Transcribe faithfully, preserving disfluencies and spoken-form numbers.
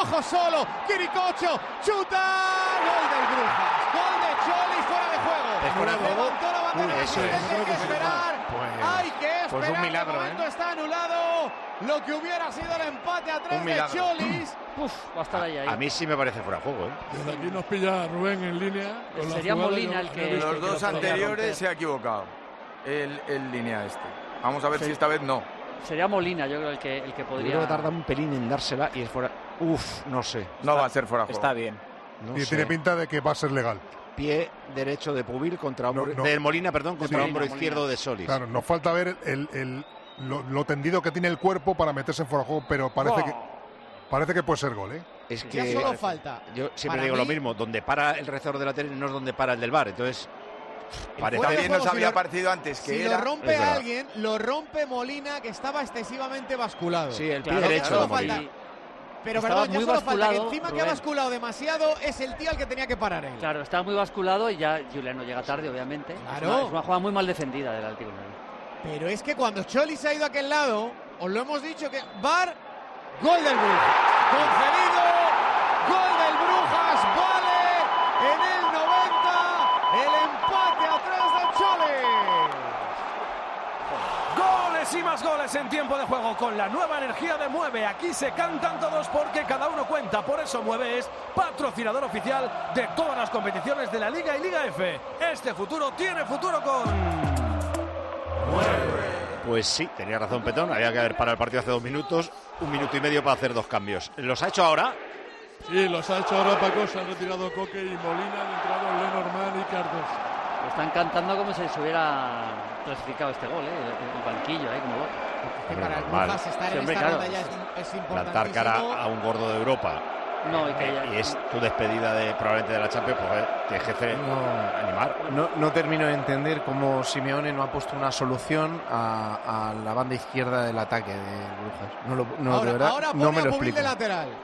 Rojo solo, Quiricocho, chuta, gol del Brujas, gol de Cholis fuera de juego. ¿Es fuera de juego? Levantó la bandera, Uh, eso hay es. que esperar, Pues, hay que esperar. pues un milagro, de momento ¿eh? está anulado lo que hubiera sido el empate a tres de Cholis. Uf, va a estar ahí, ahí. A mí sí me parece fuera de juego, ¿eh? Desde aquí nos pilla Rubén en línea. Con Sería la jugada, Molina yo el había que- visto Los dos lo podía anteriores romper. se ha equivocado. El, el línea este. Vamos a ver Sí. si esta vez no. Sería Molina, yo creo, el que, el que Yo podría... creo que tarda un pelín en dársela y es fuera. Uf, no sé. No va a ser fuera de juego. Está bien. No Y sé. tiene pinta de que va a ser legal. Pie derecho de Pubil contra hombro, No, no. de Molina, perdón, contra Sí, hombro Molina. izquierdo de Solis. Claro, nos falta ver el, el- lo, lo tendido que tiene el cuerpo para meterse en fuera de juego, pero parece Oh. que parece que puede ser gol, ¿eh? Es Ya que solo falta. yo siempre para digo mí, lo mismo, donde para el receptor de la tele no es donde para el del bar, entonces parece fuera de También juego, nos si había lo- parecido antes que Si era. lo rompe es verdad. a alguien, lo rompe Molina, que estaba excesivamente basculado. sí, el pie Claro, derecho solo de Molina. falta- Pero Estaba perdón, ya muy solo falta que basculado, encima que ha Rubén. basculado demasiado es el tío al que tenía que parar él. Claro, está muy basculado y ya Julián no llega tarde, obviamente. Claro. Es una, es una jugada muy mal defendida del Altivo. Pero es que cuando Choli se ha ido a aquel lado, os lo hemos dicho que VAR, gol del Brujas. Concedido, gol del Brujas, vale en el noventa, el empate a tres de Choli. Goles y más goles en tiempo de juego con la nueva energía de Mueve. Aquí se cantan todos porque cada uno cuenta. Por eso Mueve es patrocinador oficial de todas las competiciones de la Liga y Liga F. Este futuro tiene futuro con... Pues sí, tenía razón Petón, había que haber parado el partido hace dos minutos, un minuto y medio para hacer dos cambios. ¿Los ha hecho ahora? Sí, los ha hecho ahora Paco, se han retirado Coque y Molina, han entrado Lenormand y Cardoso. Lo están cantando como si se hubiera clasificado este gol, ¿eh? El, el banquillo, ¿eh? Como loco. Que Hombre, para el normal. Brujas estar Sí, en hombre, esta claro. ronda ya es, es Plantar importantísimo. cara a un gordo de Europa. No, y que ya... Y es tu despedida de probablemente de la Champions, pues te ejerce animar. No, no termino de entender cómo Simeone no ha puesto una solución a, a la banda izquierda del ataque de Brujas. No lo, no, ahora, de verdad, ahora no pone me a lo Pubil explico. de lateral.